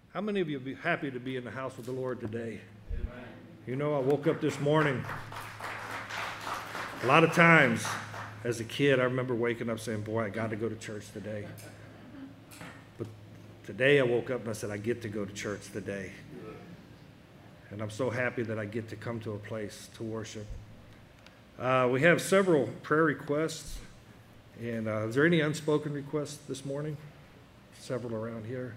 How many of you be happy to be in the house of the Lord today? Amen. You know, I woke up this morning. A lot of times as a kid, I remember waking up saying, boy, I got to go to church today. But today I woke up and I said, I get to go to church today. And I'm so happy that I get to come to a place to worship. We have several prayer requests. And is there any unspoken requests this morning? Several around here.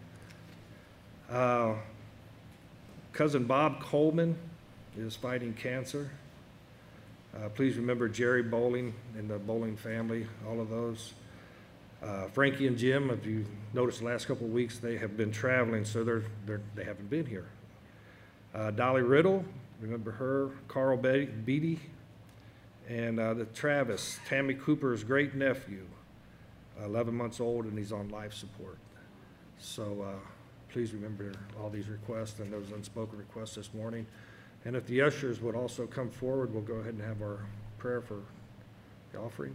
Cousin Bob Coleman is fighting cancer. Please remember Jerry Bowling and the Bowling family, all of those. Frankie and Jim, if you noticed the last couple of weeks, they have been traveling, so they haven't been here. Dolly Riddle, remember her. Carl Beatty, and the Travis, Tammy Cooper's great nephew, 11 months old, and he's on life support. So please remember all these requests and those unspoken requests this morning. And if the ushers would also come forward, we'll go ahead and have our prayer for the offering.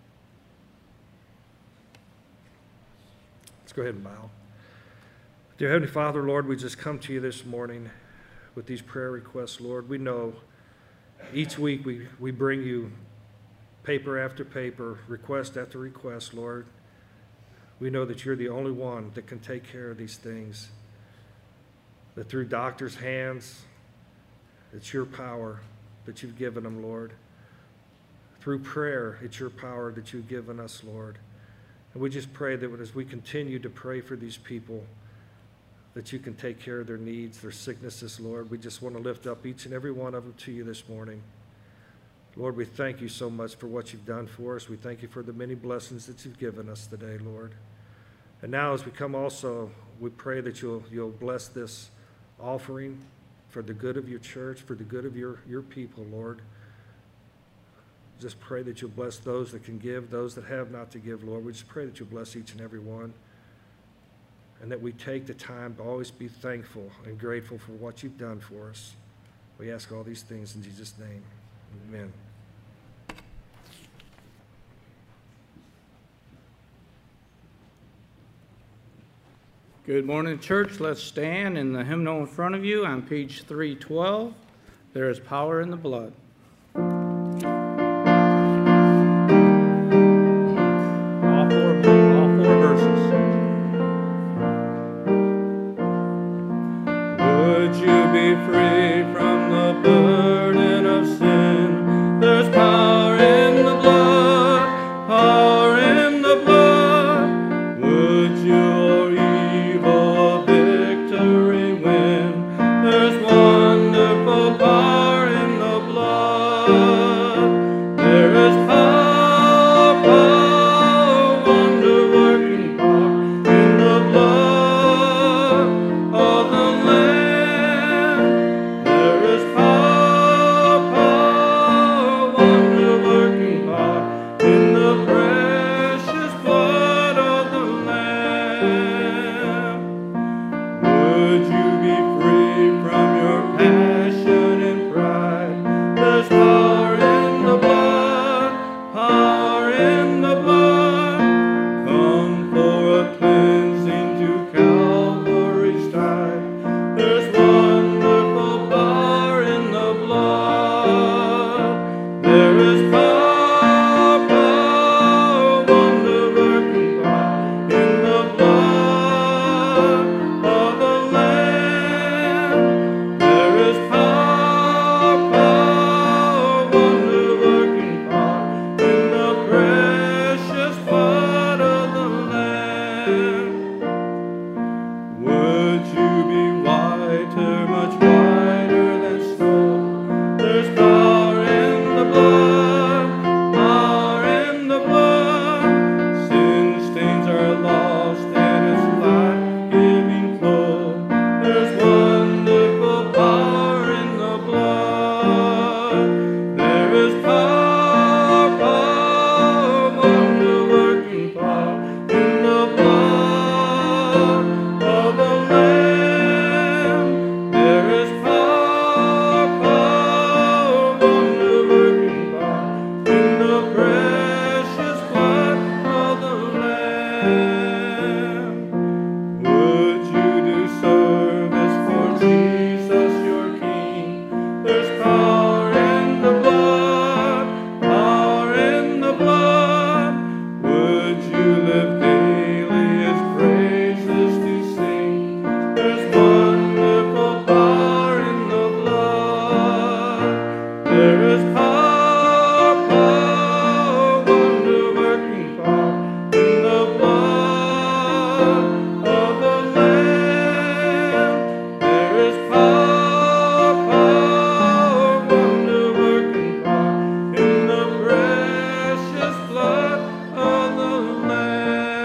Let's go ahead and bow. Dear Heavenly Father, Lord, we just come to you this morning with these prayer requests, Lord. We know each week we bring you paper after paper, request after request, Lord. We know that you're the only one that can take care of these things, that through doctors' hands, it's your power that you've given them, Lord. Through prayer, it's your power that you've given us, Lord. And we just pray that as we continue to pray for these people, that you can take care of their needs, their sicknesses, Lord. We just want to lift up each and every one of them to you this morning. Lord, we thank you so much for what you've done for us. We thank you for the many blessings that you've given us today, Lord. And now as we come also, we pray that you'll bless this offering for the good of your church, for the good of your people, Lord. Just pray that you'll bless those that can give, those that have not to give, Lord. We just pray that you'll bless each and every one, and that we take the time to always be thankful and grateful for what you've done for us. We ask all these things in Jesus' name. Amen. Good morning, church. Let's stand in the hymnal in front of you on page 312. There is power in the blood. All four verses. Would you be free from the burden of sin? There's power in the blood, power in the blood. Would you evil victory win? There's wonderful power in the blood. There is power, power, wonder-working power in the blood of the Lamb. There is power, power, wonder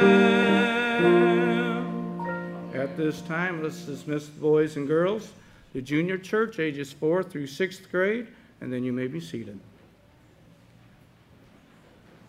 At this time, let's dismiss the boys and girls, the junior church, ages 4th through 6th grade, and then you may be seated.